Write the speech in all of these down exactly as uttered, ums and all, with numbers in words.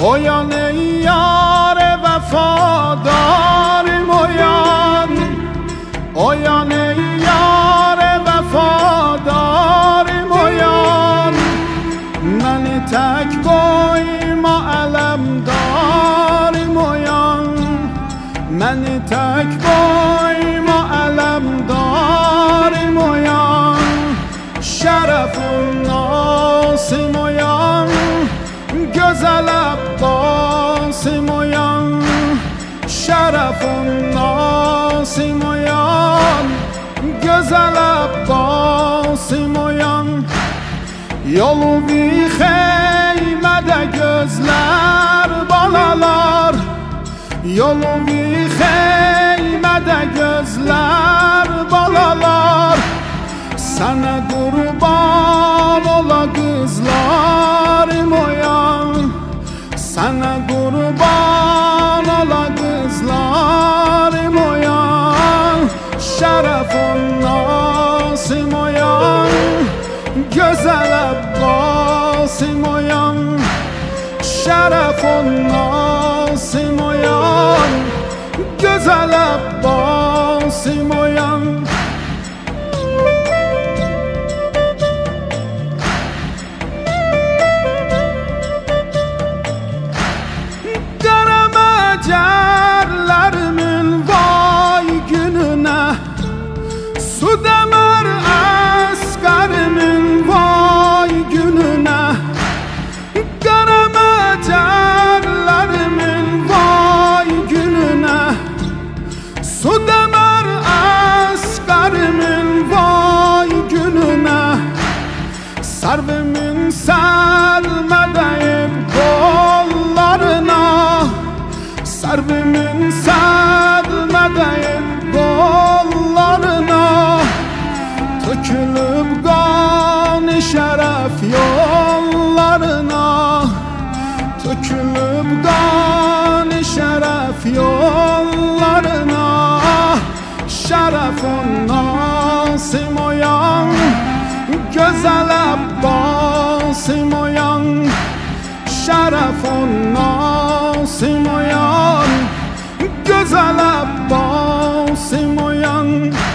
اویان ای یار وفادار مویان، اویان ای یار وفادار مویان، من تک بای ما علم دار مویان، من تک بای ما علم دار مویان، شرف الناس مویان، güzel Abbasim oyan, şerefun nasim oyan, güzel Abbasim oyan. Yolu bir xeymede gözler balalar, yolu bir xeymede gözler balalar, sana kurban ola kızlarım oyan, sana kurban ola kızlarım oyan, şerefun nasim oyan, güzel Abbasim oyan, şerefun nasim oyan, güzel Abbasim oyan. Cerlerimin vay gününe, su demir askerimin vay gününe, garama cerlerimin vay gününe, su demir askerimin vay gününe, sarvimin sermedeyim kollarına, sarvimin sermedeyim kollarına, tökülüp kan-ı şeref yollarına, tökülüp kan-ı şeref yollarına, şerefun nasim oyan, güzel Abbasim oyan, şerefun nasim oyan, güzel Abbasim oyan.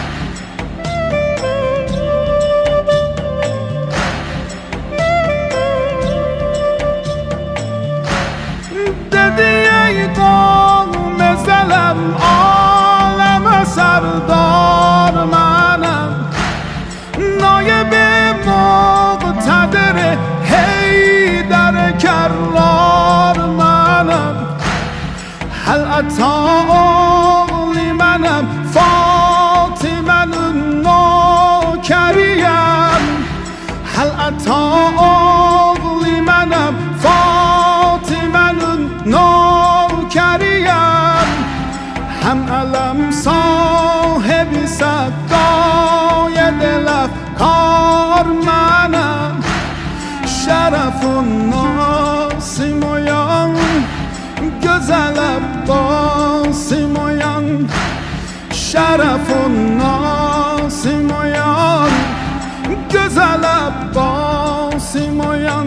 Dedi ey qavm ezelem, aleme serdar menem, nayib-i muqtedir Heydar kerrar menem, hel ata oğli menem, Fatime'nin nokeriyem, hel ata oğli menem, Fatime'nin nokeriyem, hem elem sahibi seddaya delef kar menem, şerefun nasim oyan, güzel Abbasim oyan, şerefun nasim oyan, güzel Abbasim oyan.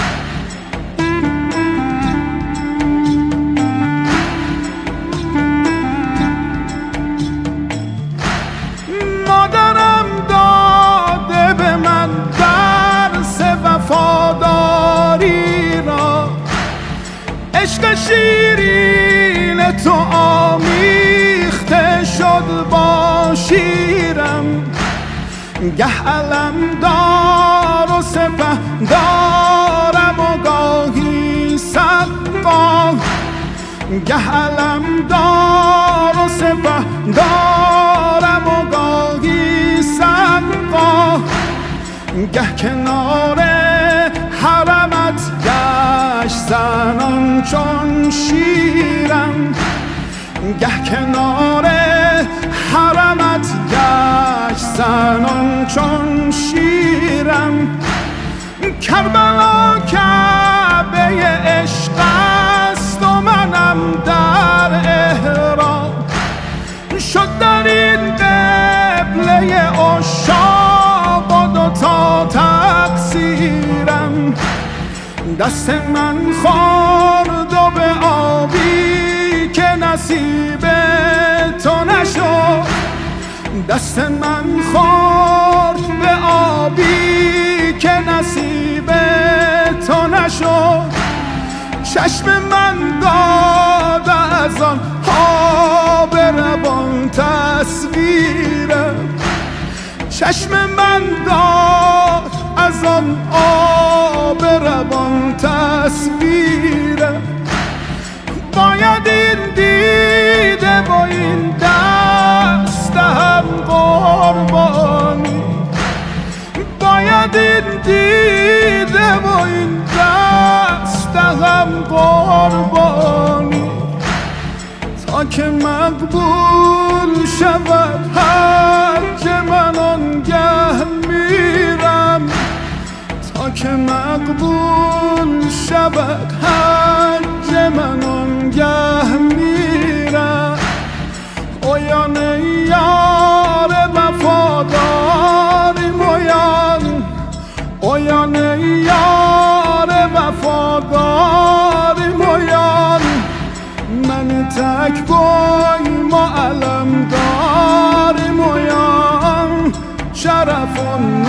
Maderem dade be men ders vefadari ra, عشق شیرین تو آمیخته شد با شیرم، گه علم دار و سپه دارم و گاهی سقا، گه علم دار و سپه دارم و گاهی سقا، گه کنار حرمت گشت زنان چون شیرم، گه کنار حرمت گشت زنان چون شیرم، کربلا کعبه عشق است و منم در احرام، شد در این قبله عشاق و دوتا تقصیرم، دست من خورد و نصیب تو نشد. دست من خورد به آبی که نصیب تو نشد. چشم من داد از آن آب روان تصویرم، چشم من داد از آن آب روان تصویرم. باید این دیده و این دست هم قربانی، باید این دیده و این دست هم قربانی، تا که مقبول شود هرچه من آنگه میرم، تا که مقبول شود هرچه من آنگه میرم. اویان یار وفاداری مویان، اویان یار وفاداری مویان، من تک بای ما علم داری مویان، شرف